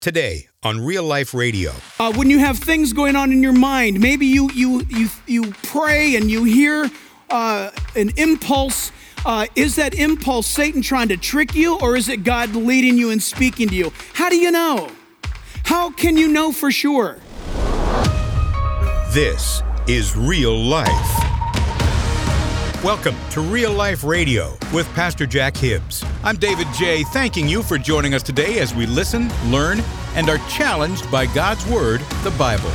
Today on Real Life Radio. When you have things going on in your mind, maybe you pray and you hear an impulse. Is that impulse Satan trying to trick you, or is it God leading you and speaking to you? How do you know? How can you know for sure? This is Real Life. Welcome to Real Life Radio with Pastor Jack Hibbs. I'm David J., thanking you for joining us today as we listen, learn, and are challenged by God's Word, the Bible.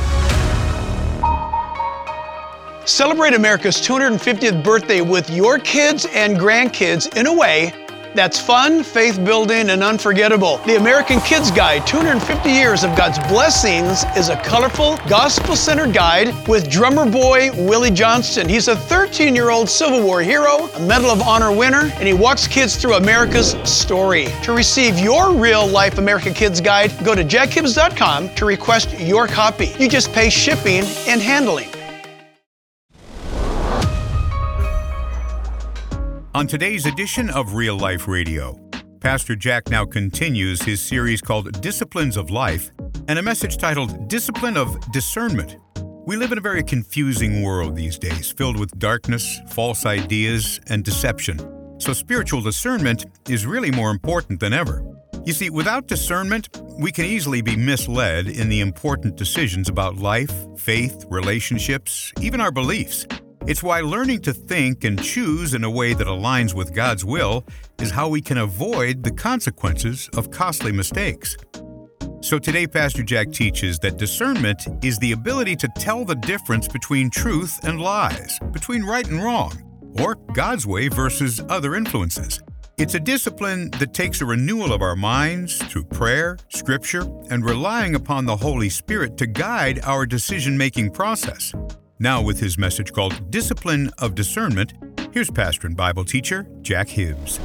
Celebrate America's 250th birthday with your kids and grandkids in a way that's fun, faith-building, and unforgettable. The American Kids Guide, 250 Years of God's Blessings, is a colorful, gospel-centered guide with drummer boy Willie Johnston. He's a 13-year-old Civil War hero, a Medal of Honor winner, and he walks kids through America's story. To receive your real-life American Kids Guide, go to jackhibbs.com to request your copy. You just pay shipping and handling. On today's edition of Real Life Radio, Pastor Jack now continues his series called Disciplines of Life and a message titled Discipline of Discernment. We live in a very confusing world these days, filled with darkness, false ideas, and deception. So spiritual discernment is really more important than ever. You see, without discernment, we can easily be misled in the important decisions about life, faith, relationships, even our beliefs. It's why learning to think and choose in a way that aligns with God's will is how we can avoid the consequences of costly mistakes. So today, Pastor Jack teaches that discernment is the ability to tell the difference between truth and lies, between right and wrong, or God's way versus other influences. It's a discipline that takes a renewal of our minds through prayer, scripture, and relying upon the Holy Spirit to guide our decision-making process. Now with his message called Discipline of Discernment, here's pastor and Bible teacher Jack Hibbs.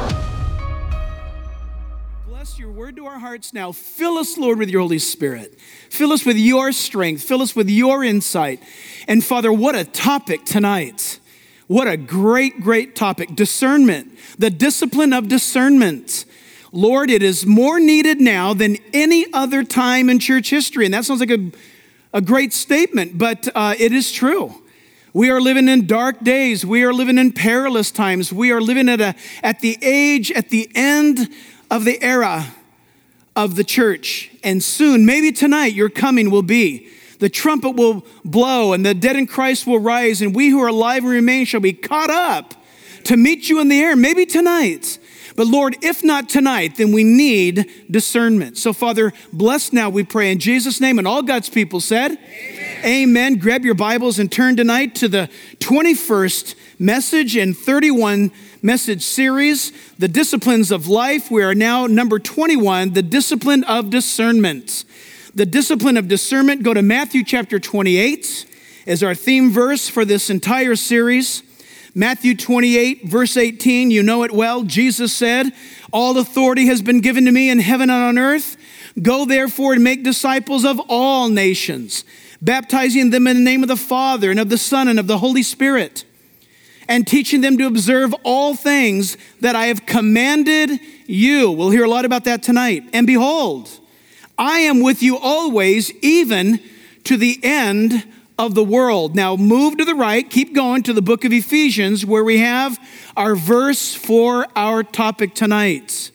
Bless your word to our hearts now. Fill us, Lord, with your Holy Spirit. Fill us with your strength. Fill us with your insight. And Father, what a topic tonight. What a great, great topic. Discernment, the discipline of discernment. Lord, it is more needed now than any other time in church history. And that sounds like a great statement, but it is true. We are living in dark days. We are living in perilous times. We are living at the end of the era of the church. And soon, maybe tonight, your coming will be. The trumpet will blow and the dead in Christ will rise, and we who are alive and remain shall be caught up to meet you in the air, maybe tonight. But Lord, if not tonight, then we need discernment. So Father, bless now, we pray in Jesus' name. And all God's people said, Amen. Amen. Grab your Bibles and turn tonight to the 21st message in 31 message series, The Disciplines of Life. We are now number 21, The Discipline of Discernment. The Discipline of Discernment. Go to Matthew chapter 28 as our theme verse for this entire series. Matthew 28, verse 18, you know it well. Jesus said, all authority has been given to me in heaven and on earth. Go therefore and make disciples of all nations, baptizing them in the name of the Father and of the Son and of the Holy Spirit, and teaching them to observe all things that I have commanded you. We'll hear a lot about that tonight. And behold, I am with you always, even to the end of the world. Now move to the right, keep going to the book of Ephesians, where we have our verse for our topic tonight.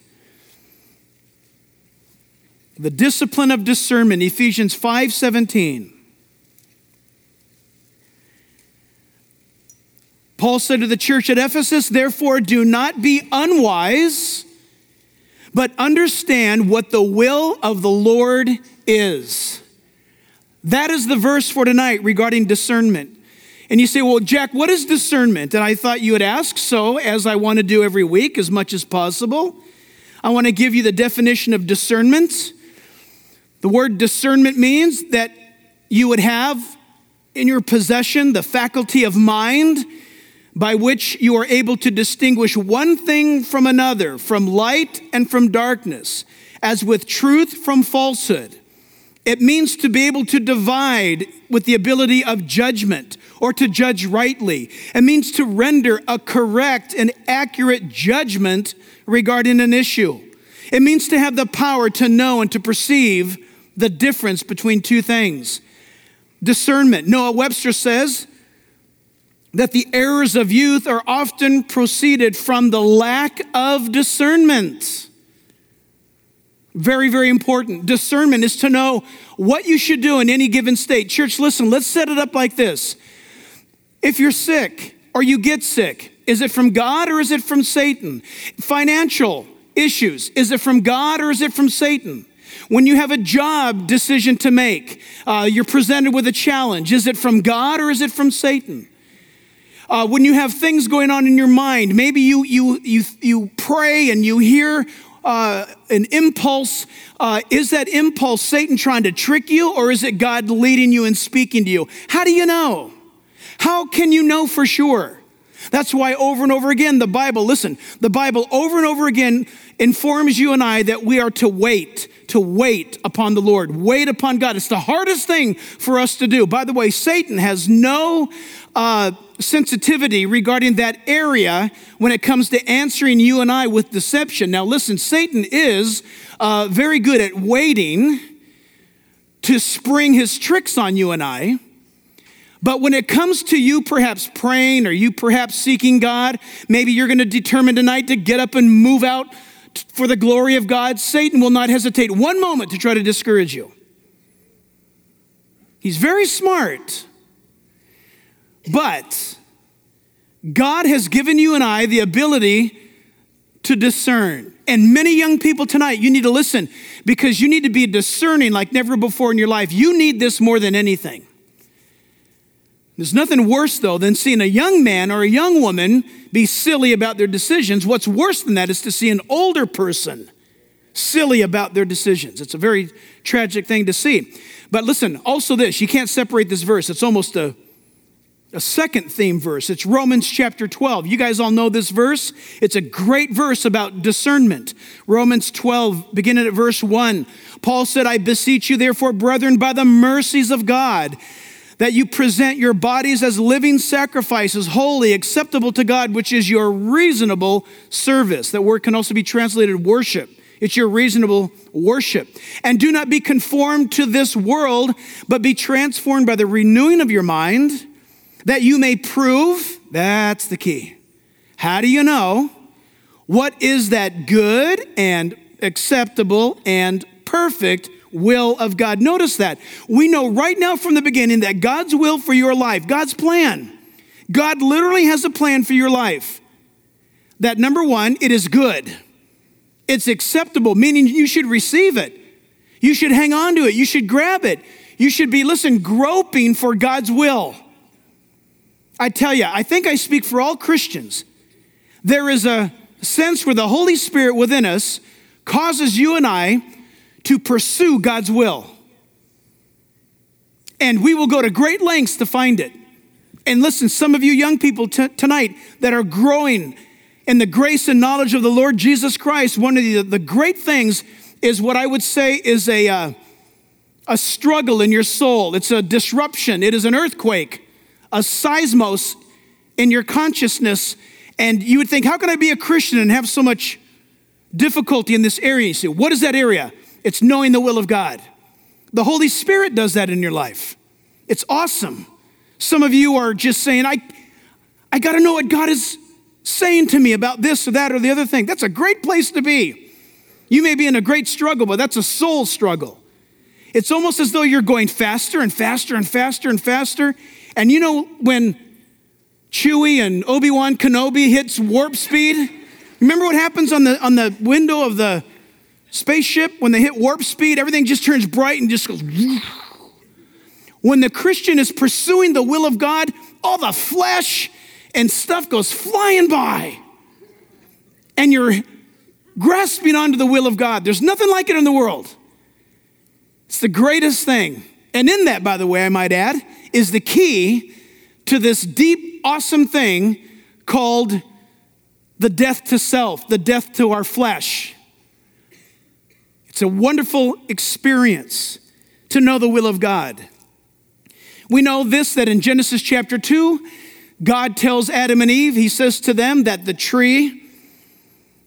The discipline of discernment, Ephesians 5:17. Paul said to the church at Ephesus, therefore do not be unwise, but understand what the will of the Lord is. That is the verse for tonight regarding discernment. And you say, well, Jack, what is discernment? And I thought you would ask, so as I want to do every week as much as possible, I want to give you the definition of discernment. The word discernment means that you would have in your possession the faculty of mind by which you are able to distinguish one thing from another, from light and from darkness, as with truth from falsehood. It means to be able to divide with the ability of judgment or to judge rightly. It means to render a correct and accurate judgment regarding an issue. It means to have the power to know and to perceive the difference between two things. Discernment. Noah Webster says that the errors of youth are often proceeded from the lack of discernment. Very, very important. Discernment is to know what you should do in any given state. Church, listen, let's set it up like this. If you're sick or you get sick, is it from God or is it from Satan? Financial issues, is it from God or is it from Satan? When you have a job decision to make, you're presented with a challenge, is it from God or is it from Satan? When you have things going on in your mind, maybe you pray and you hear an impulse. Is that impulse Satan trying to trick you, or is it God leading you and speaking to you? How do you know? How can you know for sure? That's why over and over again, the Bible over and over again informs you and I that we are to wait upon the Lord, wait upon God. It's the hardest thing for us to do. By the way, Satan has no sensitivity regarding that area when it comes to answering you and I with deception. Now listen, Satan is very good at waiting to spring his tricks on you and I. But when it comes to you perhaps praying or you perhaps seeking God, maybe you're going to determine tonight to get up and move out for the glory of God, Satan will not hesitate one moment to try to discourage you. He's very smart. But God has given you and I the ability to discern. And many young people tonight, you need to listen because you need to be discerning like never before in your life. You need this more than anything. There's nothing worse, though, than seeing a young man or a young woman be silly about their decisions. What's worse than that is to see an older person silly about their decisions. It's a very tragic thing to see. But listen, also this, you can't separate this verse. It's almost a second theme verse. It's Romans chapter 12. You guys all know this verse. It's a great verse about discernment. Romans 12, beginning at verse 1. Paul said, I beseech you, therefore, brethren, by the mercies of God, that you present your bodies as living sacrifices, holy, acceptable to God, which is your reasonable service. That word can also be translated worship. It's your reasonable worship. And do not be conformed to this world, but be transformed by the renewing of your mind, that you may prove, that's the key. How do you know what is that good and acceptable and perfect will of God? Notice that. We know right now from the beginning that God's will for your life, God's plan, God literally has a plan for your life. That number one, it is good. It's acceptable, meaning you should receive it. You should hang on to it. You should grab it. You should be, groping for God's will. I tell you, I think I speak for all Christians. There is a sense where the Holy Spirit within us causes you and I to pursue God's will. And we will go to great lengths to find it. And listen, some of you young people tonight that are growing in the grace and knowledge of the Lord Jesus Christ, one of the great things is what I would say is a struggle in your soul. It's a disruption. It is an earthquake, a seismos in your consciousness. And you would think, how can I be a Christian and have so much difficulty in this area? You see, what is that area? It's knowing the will of God. The Holy Spirit does that in your life. It's awesome. Some of you are just saying, I got to know what God is saying to me about this or that or the other thing. That's a great place to be. You may be in a great struggle, but that's a soul struggle. It's almost as though you're going faster and faster and faster and faster. And you know when Chewie and Obi-Wan Kenobi hits warp speed? Remember what happens on the window of the spaceship? When they hit warp speed, everything just turns bright and just goes. When the Christian is pursuing the will of God, all the flesh and stuff goes flying by. And you're grasping onto the will of God. There's nothing like it in the world. It's the greatest thing. And in that, by the way, I might add, is the key to this deep, awesome thing called the death to self, the death to our flesh. It's a wonderful experience to know the will of God. We know this, that in Genesis chapter 2, God tells Adam and Eve, he says to them that the tree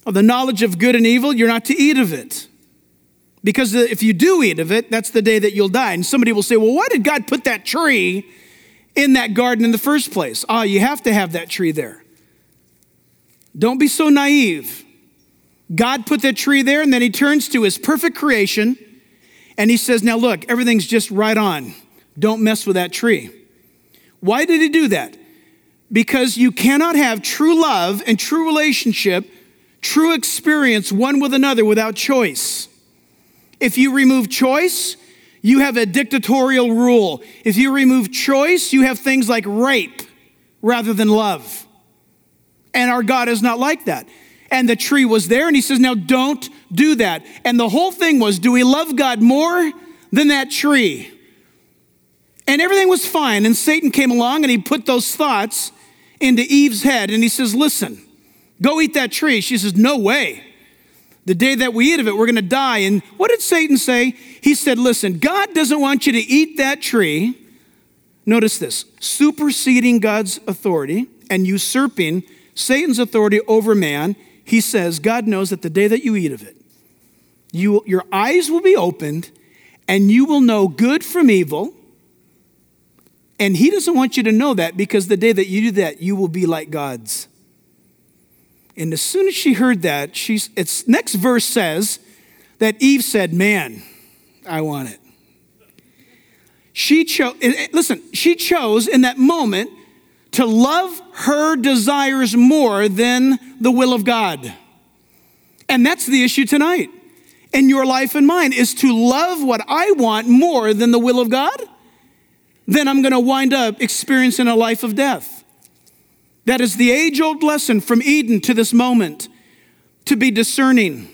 of the knowledge of good and evil, you're not to eat of it. Because if you do eat of it, that's the day that you'll die. And somebody will say, well, why did God put that tree in that garden in the first place? You have to have that tree there. Don't be so naive. God put that tree there, and then he turns to his perfect creation, and he says, now look, everything's just right on. Don't mess with that tree. Why did he do that? Because you cannot have true love and true relationship, true experience one with another without choice. If you remove choice, you have a dictatorial rule. If you remove choice, you have things like rape rather than love. And our God is not like that. And the tree was there, and he says, now don't do that. And the whole thing was, do we love God more than that tree? And everything was fine. And Satan came along, and he put those thoughts into Eve's head. And he says, listen, go eat that tree. She says, no way. The day that we eat of it, we're going to die. And what did Satan say? He said, listen, God doesn't want you to eat that tree. Notice this, superseding God's authority and usurping Satan's authority over man. He says, God knows that the day that you eat of it, your eyes will be opened and you will know good from evil. And he doesn't want you to know that, because the day that you do that, you will be like gods. And as soon as she heard that, its next verse says that Eve said, man, I want it. She chose in that moment to love her desires more than the will of God. And that's the issue tonight in your life and mine, is to love what I want more than the will of God. Then I'm going to wind up experiencing a life of death. That is the age-old lesson from Eden to this moment, to be discerning.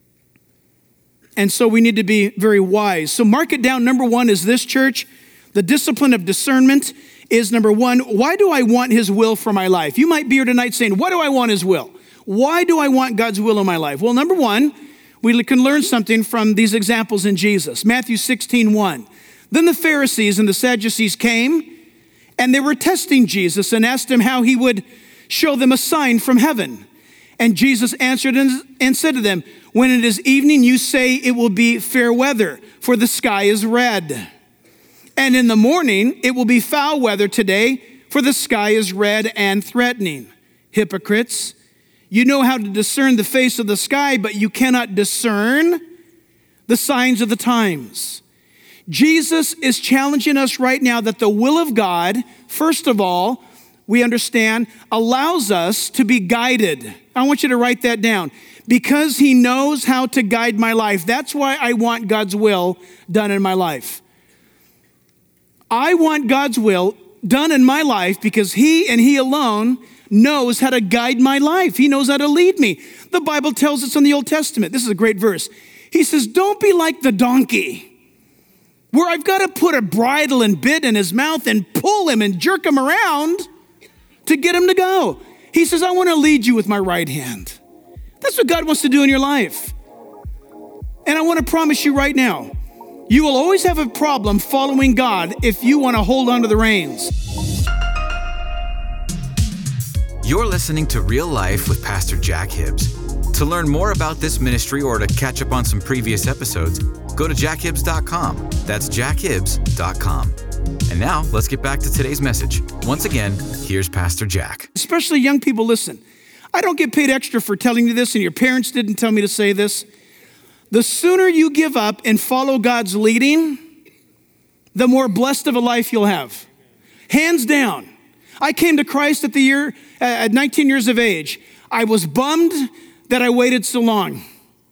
And so we need to be very wise. So mark it down. Number one is this, church. The discipline of discernment is number one. Why do I want his will for my life? You might be here tonight saying, why do I want his will? Why do I want God's will in my life? Well, number one, we can learn something from these examples in Jesus. Matthew 16:1. Then the Pharisees and the Sadducees came, and they were testing Jesus and asked him how he would show them a sign from heaven. And Jesus answered and said to them, when it is evening, you say it will be fair weather, for the sky is red. And in the morning, it will be foul weather today, for the sky is red and threatening. Hypocrites, you know how to discern the face of the sky, but you cannot discern the signs of the times. Jesus is challenging us right now that the will of God, first of all, we understand, allows us to be guided. I want you to write that down. Because he knows how to guide my life. That's why I want God's will done in my life. I want God's will done in my life because he and he alone knows how to guide my life. He knows how to lead me. The Bible tells us in the Old Testament, this is a great verse. He says, don't be like the donkey, where I've got to put a bridle and bit in his mouth and pull him and jerk him around to get him to go. He says, I want to lead you with my right hand. That's what God wants to do in your life. And I want to promise you right now, you will always have a problem following God if you want to hold on to the reins. You're listening to Real Life with Pastor Jack Hibbs. To learn more about this ministry or to catch up on some previous episodes, go to jackhibbs.com. That's jackhibbs.com. And now, let's get back to today's message. Once again, here's Pastor Jack. Especially young people, listen. I don't get paid extra for telling you this, and your parents didn't tell me to say this. The sooner you give up and follow God's leading, the more blessed of a life you'll have. Hands down. I came to Christ at 19 years of age. I was bummed that I waited so long.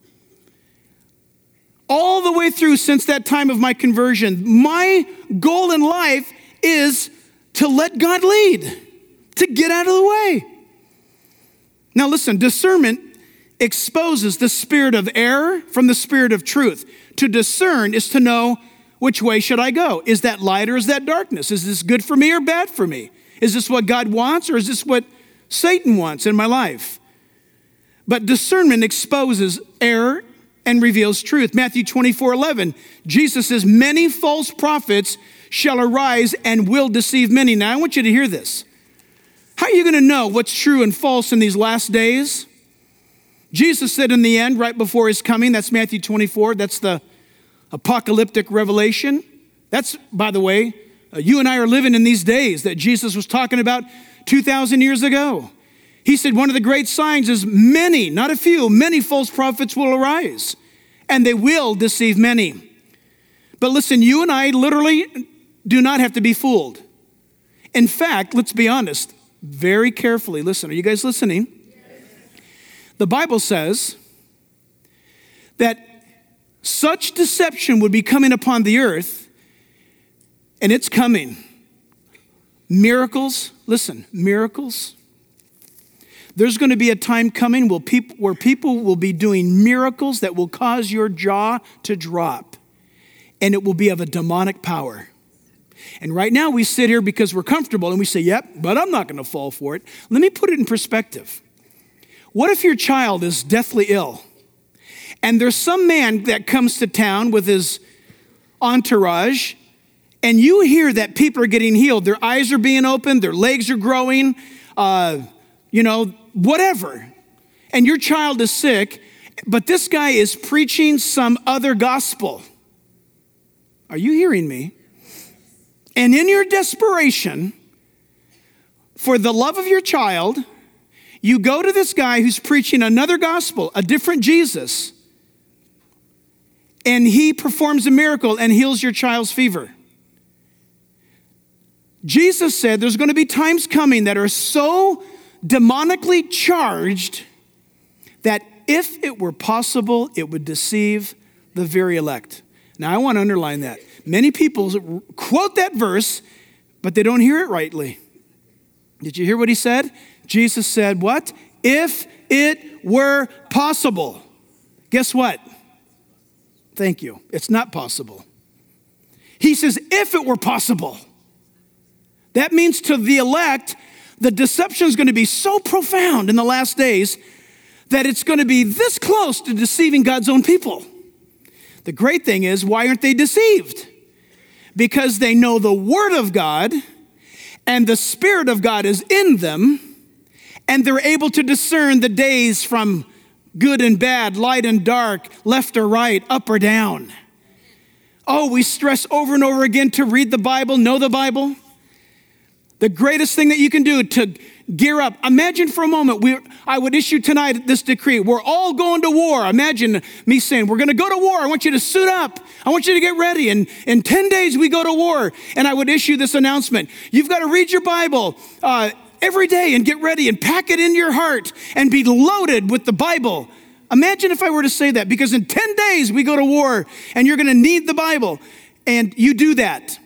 All the way through since that time of my conversion, my goal in life is to let God lead, to get out of the way. Now listen, discernment exposes the spirit of error from the spirit of truth. To discern is to know, which way should I go? Is that light or is that darkness? Is this good for me or bad for me? Is this what God wants or is this what Satan wants in my life? But discernment exposes error and reveals truth. Matthew 24:11, Jesus says, many false prophets shall arise and will deceive many. Now I want you to hear this. How are you going to know what's true and false in these last days? Jesus said in the end, right before his coming, that's Matthew 24, that's the apocalyptic revelation. That's, by the way, you and I are living in these days that Jesus was talking about 2,000 years ago. He said one of the great signs is many, not a few, many false prophets will arise, and they will deceive many. But listen, you and I literally do not have to be fooled. In fact, let's be honest, very carefully. Listen, are you guys listening? The Bible says that such deception would be coming upon the earth, and it's coming. Miracles, listen, miracles. There's going to be a time coming where people will be doing miracles that will cause your jaw to drop, and it will be of a demonic power. And right now we sit here because we're comfortable and we say, yep, but I'm not going to fall for it. Let me put it in perspective. What if your child is deathly ill and there's some man that comes to town with his entourage and you hear that people are getting healed, their eyes are being opened, their legs are growing, whatever, and your child is sick, but this guy is preaching some other gospel. Are you hearing me? And in your desperation for the love of your child, you go to this guy who's preaching another gospel, a different Jesus, and he performs a miracle and heals your child's fever. Jesus said there's going to be times coming that are so demonically charged that if it were possible, it would deceive the very elect. Now, I want to underline that. Many people quote that verse, but they don't hear it rightly. Did you hear what he said? Jesus said, what? If it were possible. Guess what? Thank you. It's not possible. He says, if it were possible. That means to the elect, the deception is going to be so profound in the last days that it's going to be this close to deceiving God's own people. The great thing is, why aren't they deceived? Because they know the Word of God and the Spirit of God is in them, and they're able to discern the days from good and bad, light and dark, left or right, up or down. Oh, we stress over and over again to read the Bible, know the Bible. The greatest thing that you can do to gear up. Imagine for a moment, I would issue tonight this decree. We're all going to war. Imagine me saying, we're going to go to war. I want you to suit up. I want you to get ready. And in 10 days, we go to war. And I would issue this announcement. You've got to read your Bible every day and get ready and pack it in your heart and be loaded with the Bible. Imagine if I were to say that, because in 10 days, we go to war and you're going to need the Bible. And you do that.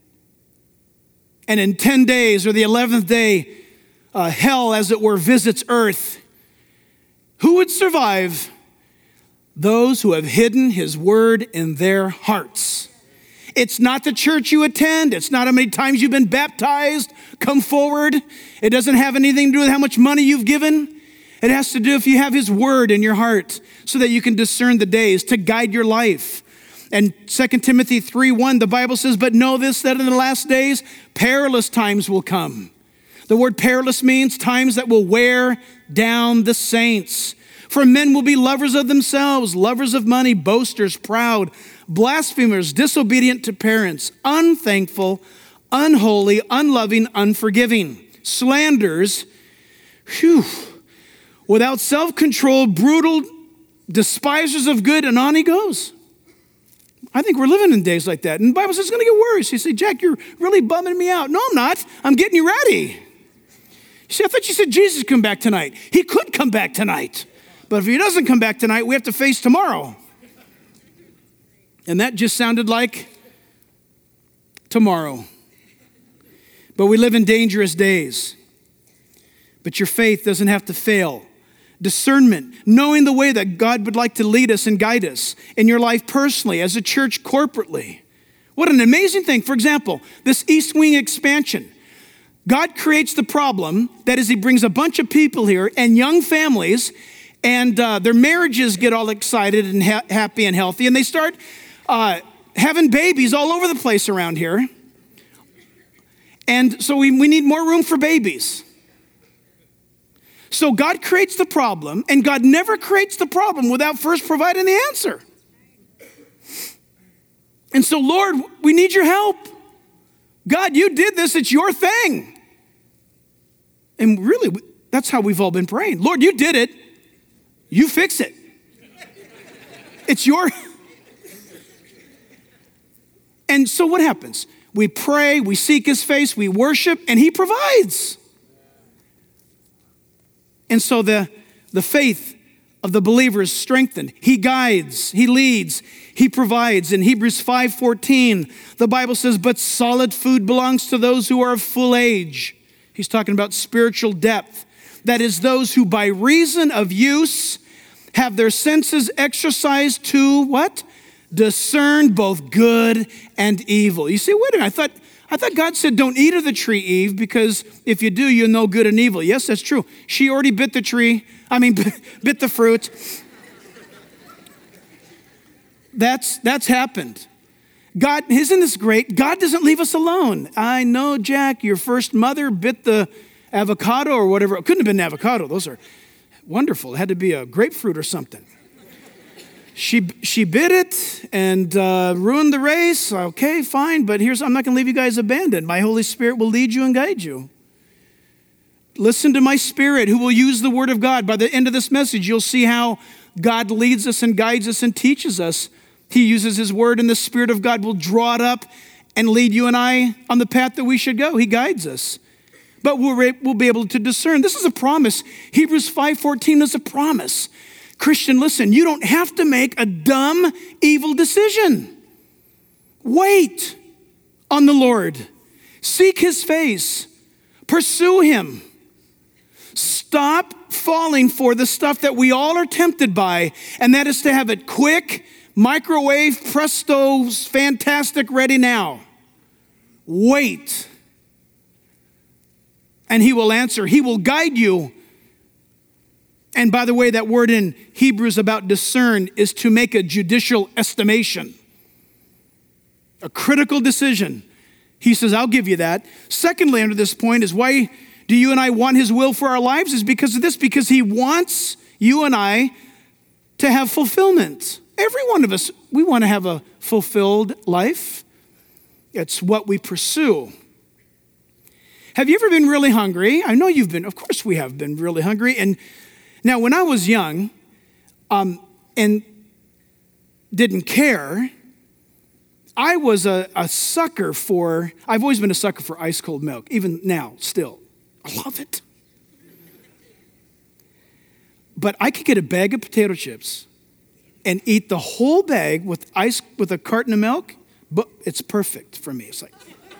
And in 10 days or the 11th day, hell, as it were, visits earth. Who would survive? Those who have hidden his word in their hearts. It's not the church you attend. It's not how many times you've been baptized. Come forward. It doesn't have anything to do with how much money you've given. It has to do if you have his word in your heart so that you can discern the days to guide your life. And 2 Timothy 3:1, the Bible says, but know this, that in the last days, perilous times will come. The word perilous means times that will wear down the saints. For men will be lovers of themselves, lovers of money, boasters, proud, blasphemers, disobedient to parents, unthankful, unholy, unloving, unforgiving, slanders, without self-control, brutal, despisers of good, and on he goes. I think we're living in days like that. And the Bible says it's going to get worse. You say, Jack, you're really bumming me out. No, I'm not. I'm getting you ready. You see, I thought you said Jesus would come back tonight. He could come back tonight. But if he doesn't come back tonight, we have to face tomorrow. And that just sounded like tomorrow. But we live in dangerous days. But your faith doesn't have to fail. Discernment, knowing the way that God would like to lead us and guide us in your life personally, as a church corporately. What an amazing thing. For example, this East Wing expansion. God creates the problem, that is, he brings a bunch of people here and young families, and their marriages get all excited and happy and healthy, and they start having babies all over the place around here. And so we need more room for babies. So God creates the problem, and God never creates the problem without first providing the answer. And so, Lord, we need your help. God, you did this. It's your thing. And really, that's how we've all been praying. Lord, you did it. You fix it. It's your... And so what happens? We pray, we seek his face, we worship, and he provides. And so the faith of the believer is strengthened. He guides, he leads, he provides. In Hebrews 5:14, the Bible says, but solid food belongs to those who are of full age. He's talking about spiritual depth. That is, those who by reason of use have their senses exercised to what? Discern both good and evil. You say, wait a minute, I thought God said don't eat of the tree, Eve, because if you do, you'll know good and evil. Yes, that's true. She already bit the fruit. That's happened. God, isn't this great? God doesn't leave us alone. I know, Jack, your first mother bit the avocado or whatever. It couldn't have been an avocado. Those are wonderful. It had to be a grapefruit or something. She bit it and ruined the race. Okay, fine, but I'm not going to leave you guys abandoned. My Holy Spirit will lead you and guide you. Listen to my Spirit who will use the Word of God. By the end of this message, you'll see how God leads us and guides us and teaches us. He uses his Word, and the Spirit of God will draw it up and lead you and I on the path that we should go. He guides us. But we'll be able to discern. This is a promise. Hebrews 5:14 is a promise. Christian, listen, you don't have to make a dumb, evil decision. Wait on the Lord. Seek his face. Pursue him. Stop falling for the stuff that we all are tempted by, and that is to have it quick, microwave, presto, fantastic, ready now. Wait. And he will answer. He will guide you. And by the way, that word in Hebrews about discern is to make a judicial estimation. A critical decision. He says, I'll give you that. Secondly, under this point is why do you and I want his will for our lives? Is because of this, because he wants you and I to have fulfillment. Every one of us, we want to have a fulfilled life. It's what we pursue. Have you ever been really hungry? I know you've been. Of course we have been really hungry. And now, when I was young and didn't care, I was a sucker for, I've always been a sucker for ice cold milk, even now, still. I love it. But I could get a bag of potato chips and eat the whole bag with a carton of milk, but it's perfect for me. It's like,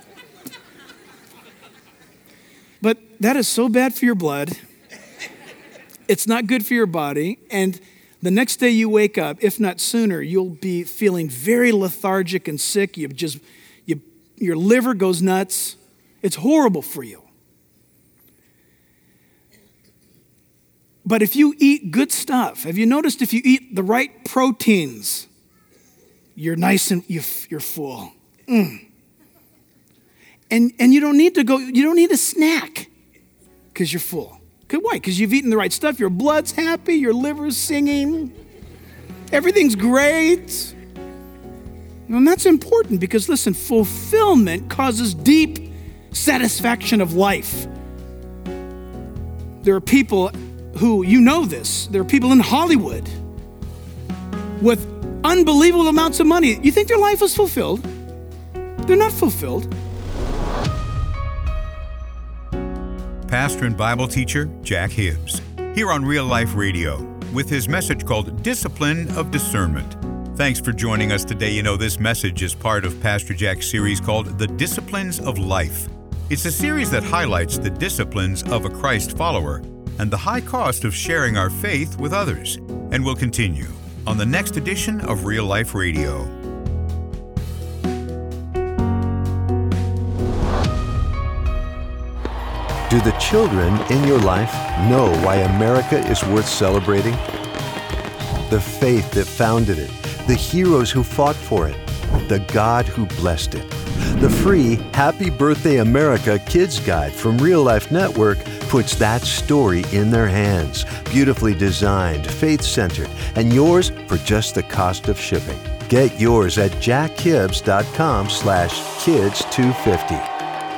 but that is so bad for your blood. It's not good for your body, and the next day you wake up, if not sooner, you'll be feeling very lethargic and sick. Your liver goes nuts. It's horrible for you. But if you eat good stuff, have you noticed if you eat the right proteins, you're nice and you're full. And you don't need a snack because you're full. Why? Because you've eaten the right stuff. Your blood's happy. Your liver's singing. Everything's great. And that's important because, listen, fulfillment causes deep satisfaction of life. There are people who, you know this, there are people in Hollywood with unbelievable amounts of money. You think their life is fulfilled? They're not fulfilled. Pastor and Bible teacher Jack Hibbs, here on Real Life Radio, with his message called Discipline of Discernment. Thanks for joining us today. You know, this message is part of Pastor Jack's series called The Disciplines of Life. It's a series that highlights the disciplines of a Christ follower and the high cost of sharing our faith with others. And we'll continue on the next edition of Real Life Radio. Do the children in your life know why America is worth celebrating? The faith that founded it, the heroes who fought for it, the God who blessed it. The free Happy Birthday America Kids Guide from Real Life Network puts that story in their hands. Beautifully designed, faith-centered, and yours for just the cost of shipping. Get yours at jackhibbs.com/kids250.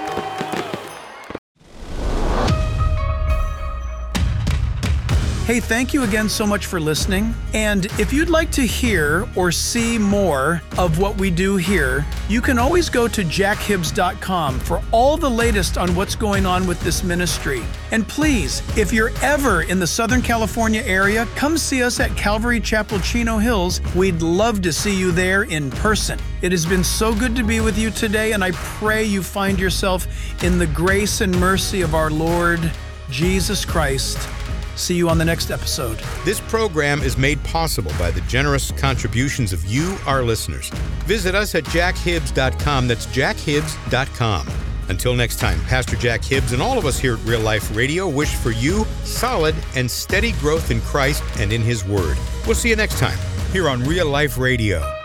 Hey, thank you again so much for listening. And if you'd like to hear or see more of what we do here, you can always go to jackhibbs.com for all the latest on what's going on with this ministry. And please, if you're ever in the Southern California area, come see us at Calvary Chapel, Chino Hills. We'd love to see you there in person. It has been so good to be with you today, and I pray you find yourself in the grace and mercy of our Lord Jesus Christ. See you on the next episode. This program is made possible by the generous contributions of you, our listeners. Visit us at jackhibbs.com. That's jackhibbs.com. Until next time, Pastor Jack Hibbs and all of us here at Real Life Radio wish for you solid and steady growth in Christ and in His Word. We'll see you next time here on Real Life Radio.